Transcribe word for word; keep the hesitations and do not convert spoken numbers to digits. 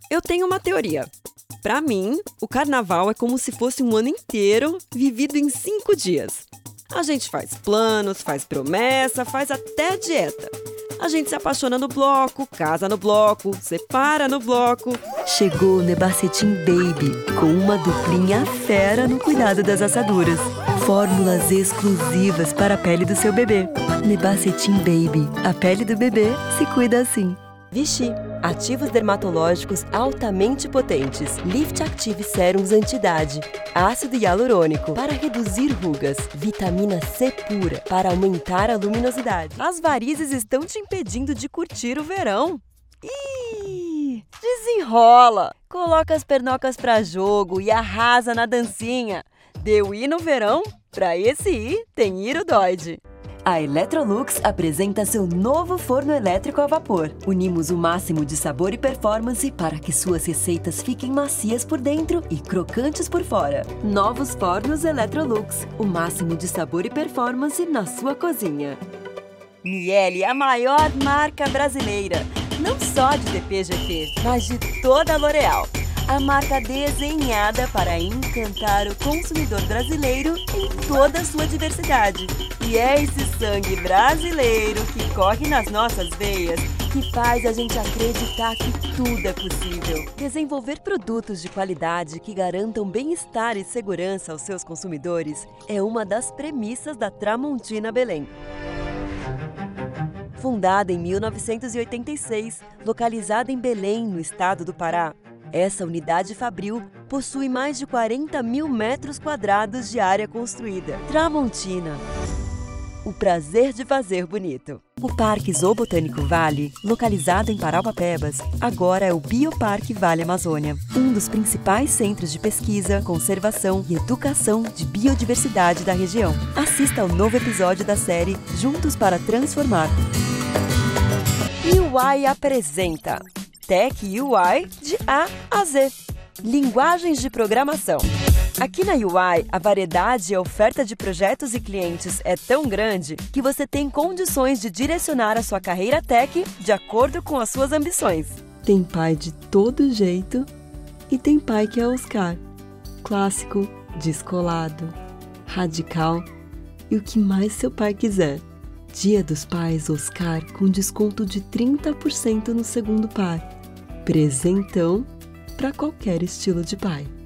Eu tenho uma teoria. Para mim, o carnaval é como se fosse um ano inteiro vivido em cinco dias. A gente faz planos, faz promessa, faz até dieta. A gente se apaixona no bloco, casa no bloco, separa no bloco. Chegou o Nebacetim Baby, com uma duplinha fera no cuidado das assaduras. Fórmulas exclusivas para a pele do seu bebê. Nebacetim Baby, a pele do bebê se cuida assim. Vichy, ativos dermatológicos altamente potentes. Lift Active Serums Anti-idade. Ácido hialurônico para reduzir rugas. Vitamina C pura para aumentar a luminosidade. As varizes estão te impedindo de curtir o verão? Ih, desenrola! Coloca as pernocas pra jogo e arrasa na dancinha. Deu I no verão? Pra esse I tem Irudoide. A Electrolux apresenta seu novo forno elétrico a vapor. Unimos o máximo de sabor e performance para que suas receitas fiquem macias por dentro e crocantes por fora. Novos fornos Electrolux, o máximo de sabor e performance na sua cozinha. Miele é a maior marca brasileira, não só de D P G P, mas de toda a L'Oréal. A marca desenhada para encantar o consumidor brasileiro em toda a sua diversidade. E é esse sangue brasileiro que corre nas nossas veias que faz a gente acreditar que tudo é possível. Desenvolver produtos de qualidade que garantam bem-estar e segurança aos seus consumidores é uma das premissas da Tramontina Belém. Fundada em mil novecentos e oitenta e seis, localizada em Belém, no estado do Pará, essa unidade fabril possui mais de quarenta mil metros quadrados de área construída. Tramontina, o prazer de fazer bonito. O Parque Zoobotânico Vale, localizado em Parauapebas, agora é o Bioparque Vale Amazônia, um dos principais centros de pesquisa, conservação e educação de biodiversidade da região. Assista ao novo episódio da série Juntos para Transformar. U I apresenta Tech U I de A a Z. Linguagens de programação. Aqui na U I, a variedade e a oferta de projetos e clientes é tão grande que você tem condições de direcionar a sua carreira tech de acordo com as suas ambições. Tem pai de todo jeito e tem pai que é Oscar. Clássico, descolado, radical e o que mais seu pai quiser. Dia dos Pais Oscar com desconto de trinta por cento no segundo par. Presentão para qualquer estilo de pai.